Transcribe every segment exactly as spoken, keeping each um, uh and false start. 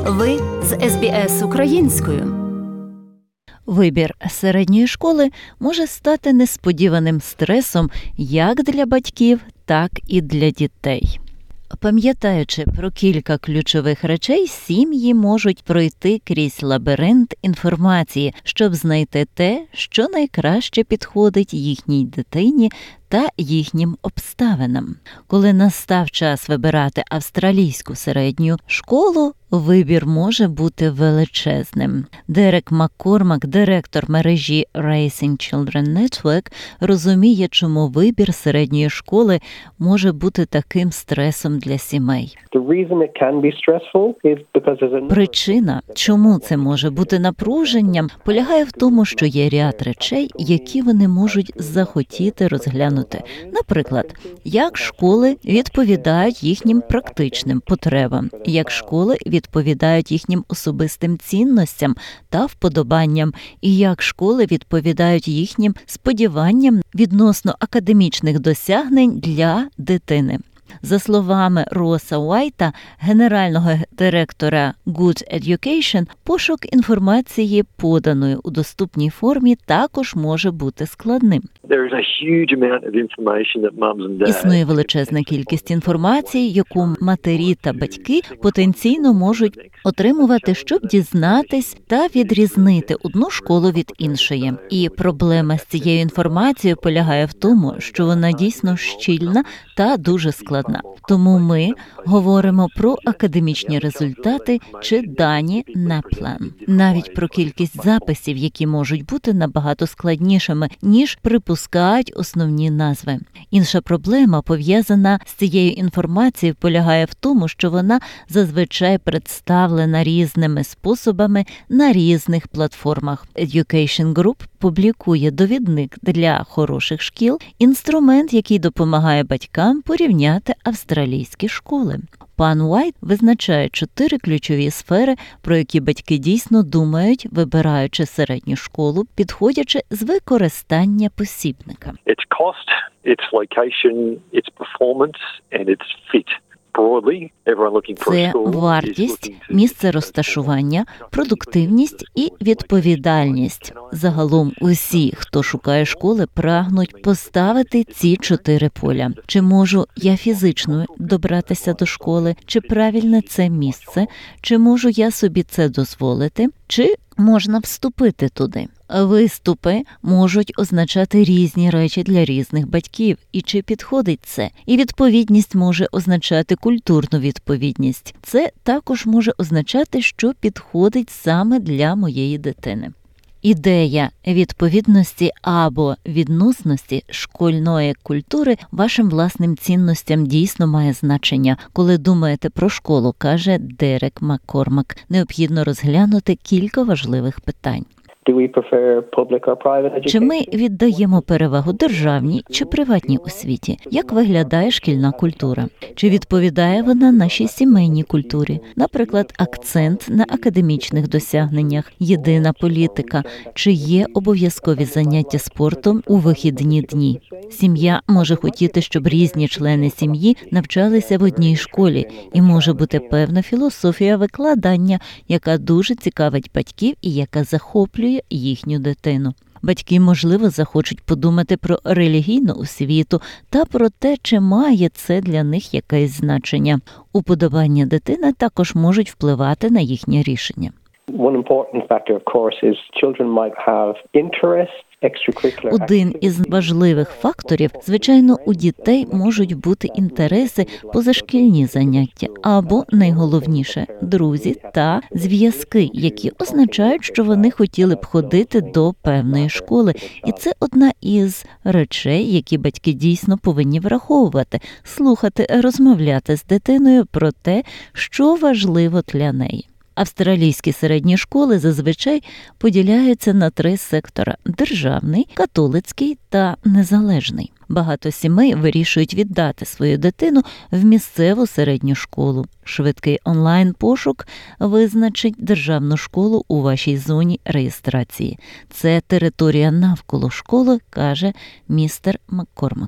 Ви з ес бі ес українською. Вибір середньої школи може стати несподіваним стресом як для батьків, так і для дітей. Пам'ятаючи про кілька ключових речей, сім'ї можуть пройти крізь лабіринт інформації, щоб знайти те, що найкраще підходить їхній дитині та їхнім обставинам. Коли настав час вибирати австралійську середню школу, вибір може бути величезним. Дерек Маккормак, директор мережі Raising Children Network, розуміє, чому вибір середньої школи може бути таким стресом для сімей. Причина, чому це може бути напруженням, полягає в тому, що є ряд речей, які вони можуть захотіти розглянути. Наприклад, як школи відповідають їхнім практичним потребам, як школи відповідають їхнім особистим цінностям та вподобанням, і як школи відповідають їхнім сподіванням відносно академічних досягнень для дитини. За словами Роса Уайта, генерального директора Good Education, пошук інформації, поданої у доступній формі, також може бути складним. Існує величезна кількість інформації, яку матері та батьки потенційно можуть отримувати, щоб дізнатись та відрізнити одну школу від іншої. І проблема з цією інформацією полягає в тому, що вона дійсно щільна та дуже складна. Тому ми говоримо про академічні результати чи дані NAPLAN. Навіть про кількість записів, які можуть бути набагато складнішими, ніж припускають основні назви. Інша проблема, пов'язана з цією інформацією, полягає в тому, що вона зазвичай представлена різними способами на різних платформах. Education Group публікує довідник для хороших шкіл, інструмент, який допомагає батькам порівняти австралійські школи. Пан Уайт визначає чотири ключові сфери, про які батьки дійсно думають, вибираючи середню школу, підходячи з використання посібника. It's cost, it's location, it's performance and it's fit. Це вартість, місце розташування, продуктивність і відповідальність. Загалом усі, хто шукає школи, прагнуть поставити ці чотири поля. Чи можу я фізично добратися до школи, чи правильне це місце, чи можу я собі це дозволити, чи можна вступити туди. Виступи можуть означати різні речі для різних батьків, і чи підходить це. І відповідність може означати культурну відповідність. Це також може означати, що підходить саме для моєї дитини. Ідея відповідності або відносності шкільної культури вашим власним цінностям дійсно має значення. Коли думаєте про школу, каже Дерек Маккормак, необхідно розглянути кілька важливих питань. Чи ми віддаємо перевагу державній чи приватній освіті? Як виглядає шкільна культура? Чи відповідає вона нашій сімейній культурі? Наприклад, акцент на академічних досягненнях, єдина політика, чи є обов'язкові заняття спортом у вихідні дні? Сім'я може хотіти, щоб різні члени сім'ї навчалися в одній школі, і може бути певна філософія викладання, яка дуже цікавить батьків і яка захоплює їхню дитину. Батьки, можливо, захочуть подумати про релігійну освіту та про те, чи має це для них якесь значення. Уподобання дитини також можуть впливати на їхнє рішення. One important factor, of course, is children might have interest. Один із важливих факторів, звичайно, у дітей можуть бути інтереси, позашкільні заняття або, найголовніше, друзі та зв'язки, які означають, що вони хотіли б ходити до певної школи. І це одна із речей, які батьки дійсно повинні враховувати, слухати, розмовляти з дитиною про те, що важливо для неї. Австралійські середні школи зазвичай поділяються на три сектора – державний, католицький та незалежний. Багато сімей вирішують віддати свою дитину в місцеву середню школу. Швидкий онлайн-пошук визначить державну школу у вашій зоні реєстрації. Це територія навколо школи, каже містер Маккормак.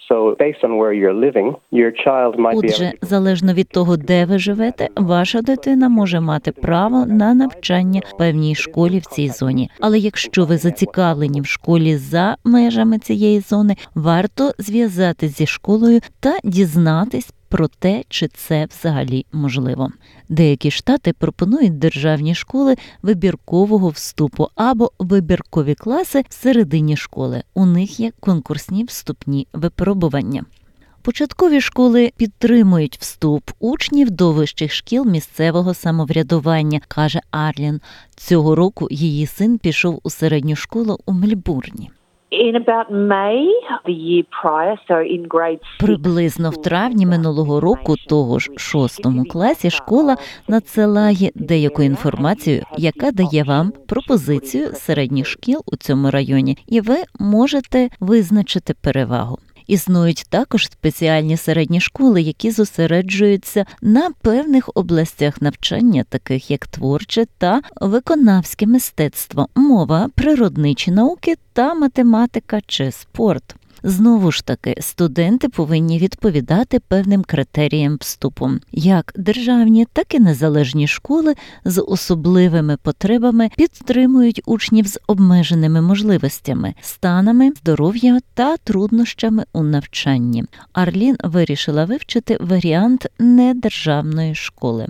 So based on where you're living, your child might be able Отже, to... залежно від того, де ви живете, ваша дитина може мати право на навчання в певній школі в цій зоні. Але якщо ви зацікавлені в школі за межами цієї зони, варто зв'язатись зі школою та дізнатись про те, чи це взагалі можливо. Деякі штати пропонують державні школи вибіркового вступу або вибіркові класи всередині школи. У них є конкурсні вступні випробування. Початкові школи підтримують вступ учнів до вищих шкіл місцевого самоврядування, каже Арлін. Цього року її син пішов у середню школу у Мельбурні. In about May the year prior, so in grade six, Приблизно в травні минулого року, того ж шостому класі, школа надсилає деяку інформацію, яка дає вам пропозицію середніх шкіл у цьому районі, і ви можете визначити перевагу. Існують також спеціальні середні школи, які зосереджуються на певних областях навчання, таких як творче та виконавське мистецтво, мова, природничі науки та математика чи спорт. Знову ж таки, студенти повинні відповідати певним критеріям вступу. Як державні, так і незалежні школи з особливими потребами підтримують учнів з обмеженими можливостями, станами здоров'я та труднощами у навчанні. Арлін вирішила вивчити варіант недержавної школи.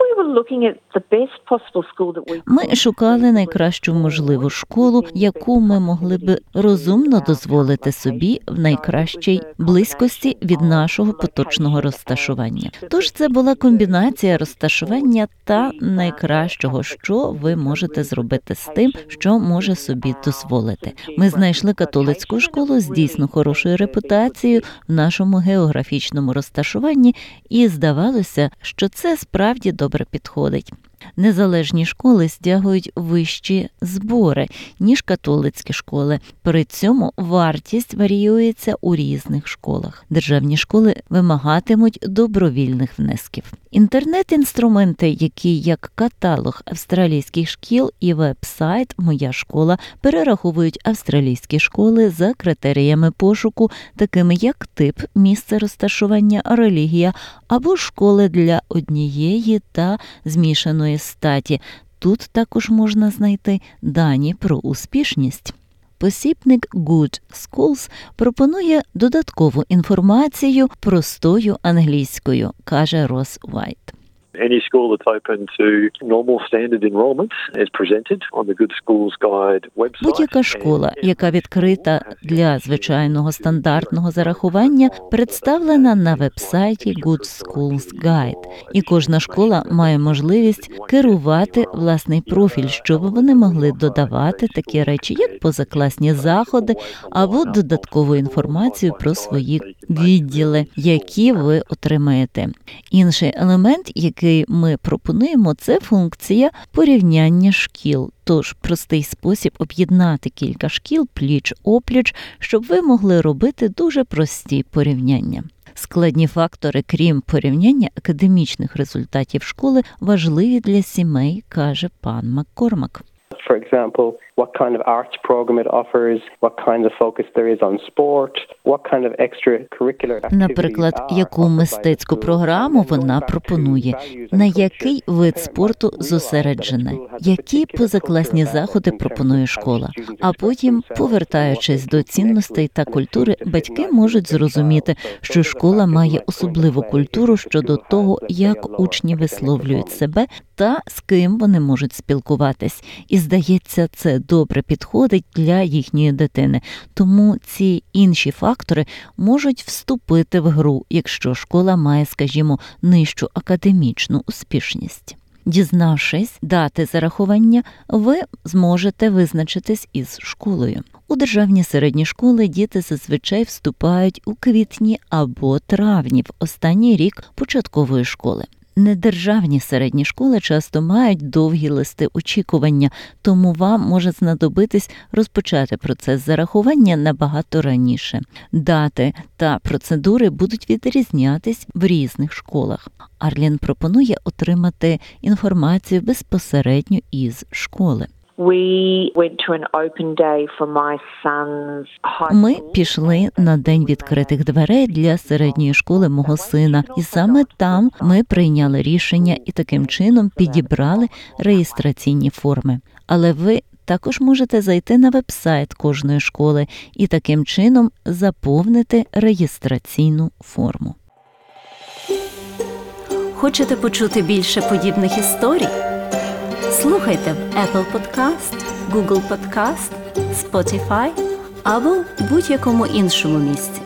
Ми шукали найкращу можливу школу, яку ми могли б розумно дозволити собі в найкращій близькості від нашого поточного розташування. Тож це була комбінація розташування та найкращого, що ви можете зробити з тим, що може собі дозволити. Ми знайшли католицьку школу з дійсно хорошою репутацією в нашому географічному розташуванні, і здавалося, що це справді добре підходить. Незалежні школи стягують вищі збори, ніж католицькі школи. При цьому вартість варіюється у різних школах. Державні школи вимагатимуть добровільних внесків. Інтернет-інструменти, які як каталог австралійських шкіл і веб-сайт «Моя школа» перераховують австралійські школи за критеріями пошуку, такими як тип, місце розташування, релігія або школи для однієї та змішаної статі. Тут також можна знайти дані про успішність. Посібник Good Schools пропонує додаткову інформацію простою англійською, каже Рос Уайт. Any school that's open to normal standard enrollment is presented on the Good Schools Guide website. Будь-яка школа, яка відкрита для звичайного стандартного зарахування, представлена на веб-сайті Good Schools Guide. І кожна школа має можливість керувати власний профіль, щоб вони могли додавати такі речі, як позакласні заходи або додаткову інформацію про свої відділи, які ви отримаєте. Інший елемент, який ми пропонуємо, це функція порівняння шкіл. Тож простий спосіб об'єднати кілька шкіл пліч-опліч, щоб ви могли робити дуже прості порівняння. Складні фактори, крім порівняння академічних результатів школи, важливі для сімей, каже пан Маккормак. For example, what kind of arts program it offers, what kind of focus there is on sport, what kind of extracurricular activities. Наприклад, яку мистецьку програму вона пропонує, на який вид спорту зосереджене, які позакласні заходи пропонує школа. А потім, повертаючись до цінностей та культури, батьки можуть зрозуміти, що школа має особливу культуру щодо того, як учні висловлюють себе та з ким вони можуть спілкуватись. І, здається, це добре підходить для їхньої дитини. Тому ці інші фактори можуть вступити в гру, якщо школа має, скажімо, нижчу академічну успішність. Дізнавшись дати зарахування, ви зможете визначитись із школою. У державні середні школи діти зазвичай вступають у квітні або травні, в останній рік початкової школи. Недержавні середні школи часто мають довгі листи очікування, тому вам може знадобитись розпочати процес зарахування набагато раніше. Дати та процедури будуть відрізнятись в різних школах. Арлін пропонує отримати інформацію безпосередньо із школи. We went to an open day for my son's high Ми school. пішли на день відкритих дверей для середньої школи мого сина, і саме там ми прийняли рішення і таким чином підібрали реєстраційні форми. Але ви також можете зайти на веб-сайт кожної школи і таким чином заповнити реєстраційну форму. Хочете почути більше подібних історій? Слухайте в Apple Podcast, Google Podcast, Spotify або будь-якому іншому місці.